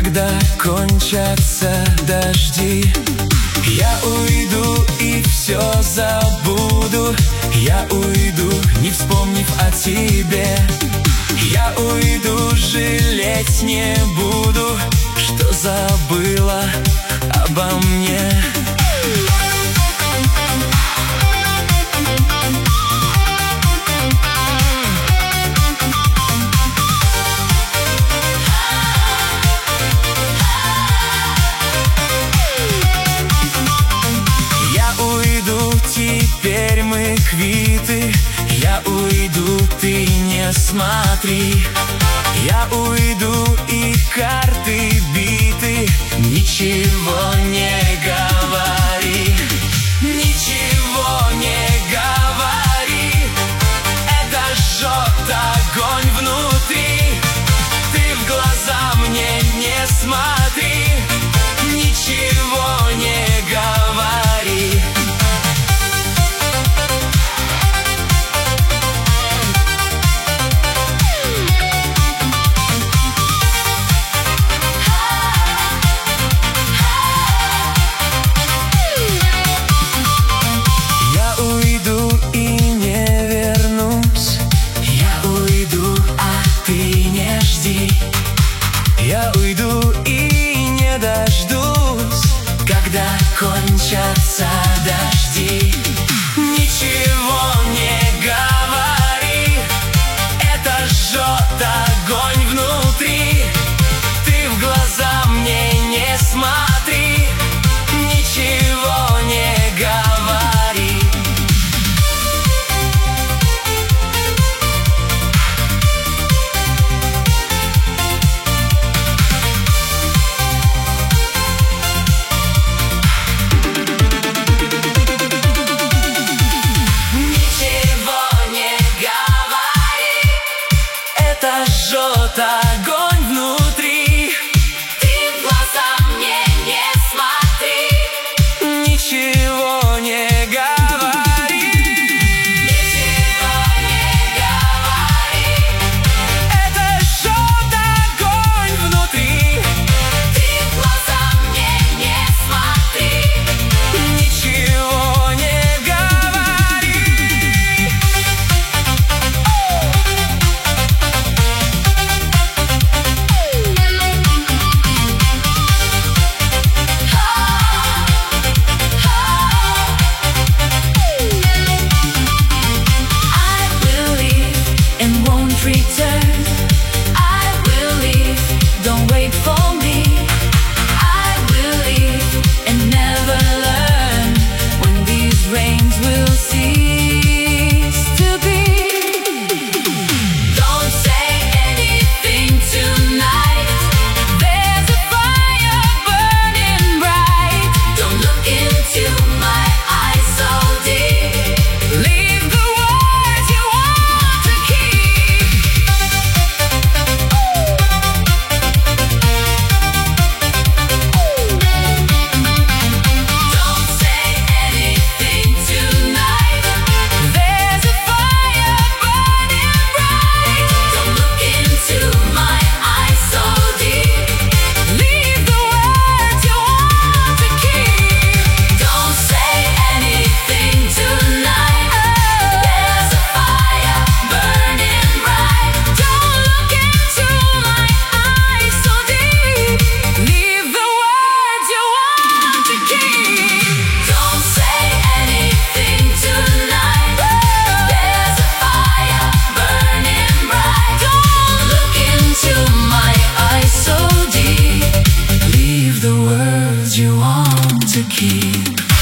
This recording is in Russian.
когда кончатся дожди. Я уйду и все забуду. Я уйду, не вспомнив о тебе. Я уйду, жалеть не буду, что забыла обо мне. Теперь мы квиты. Я уйду, ты не смотри. Я уйду, и карты биты. Ничего не говори. Ничего не говори. Это жжет огонь внутри. Ты в глаза мне не смотри. Ничего не говори. Я уйду и не дождусь, когда кончатся дожди. Ничего не говори. Это жжет огонь внутри. Ты в глаза мне не смотри. Ничего не говори. Жжет огонь внутри. Ты в глаза мне не смотри. Ничего не говори. Ничего не говори. Это жжет огонь внутри. Ты в глаза мне не смотри. Ничего не говори. Return. I will leave, don't wait for me. I will leave and never learn when these rains will cease to be. Don't say anything tonight. There's a fire burning bright. Don't look into my eyes so deep. Leave the words you want to keep. The words you want to keep.